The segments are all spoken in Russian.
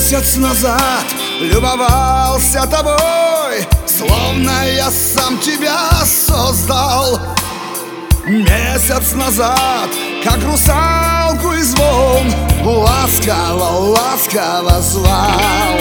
Месяц назад любовался тобой, словно я сам тебя создал. Месяц назад, как русалку из волн, ласково, ласково звал.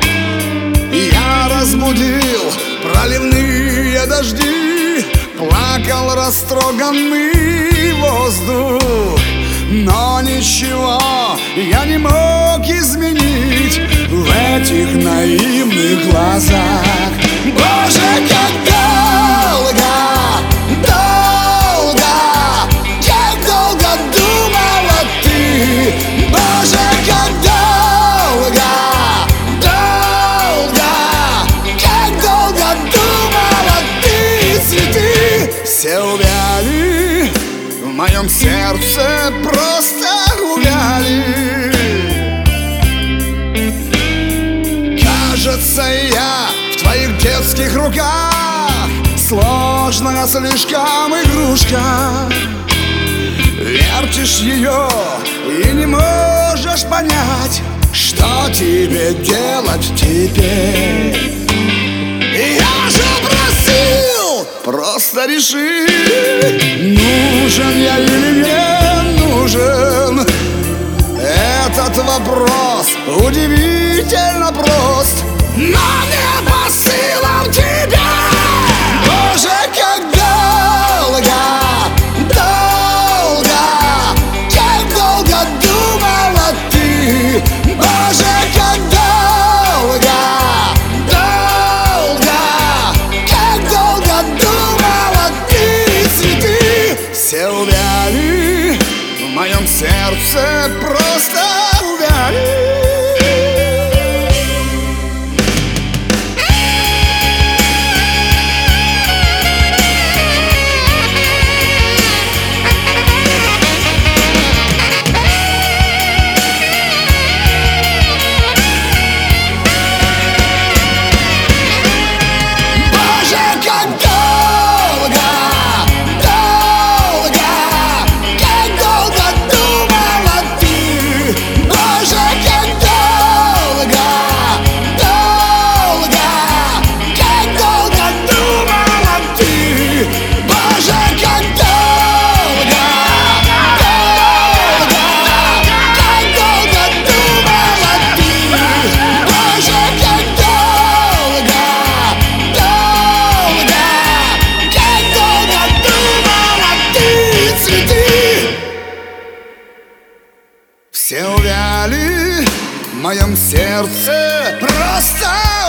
Я разбудил проливные дожди, плакал растроганный воздух. Но ничего я не мог изменить в этих наивных глазах. Боже, как долго, долго, как долго думала ты. Боже, как долго, долго, как долго думала ты. Цветы все увяли, в моем сердце просто гуляли. Кажется, я в твоих детских руках сложная слишком игрушка. Вертишь ее и не можешь понять, что тебе делать теперь. Я же просил, просто реши, нужен я или не нужен. Этот вопрос удивительно прост, но не по силам тебя. Боже, как долго, долго, как долго думала ты. Боже, как долго, долго, как долго думала ты. Цветы все увяли, в моем сердце просто увяли. Все увяли, в моем сердце просто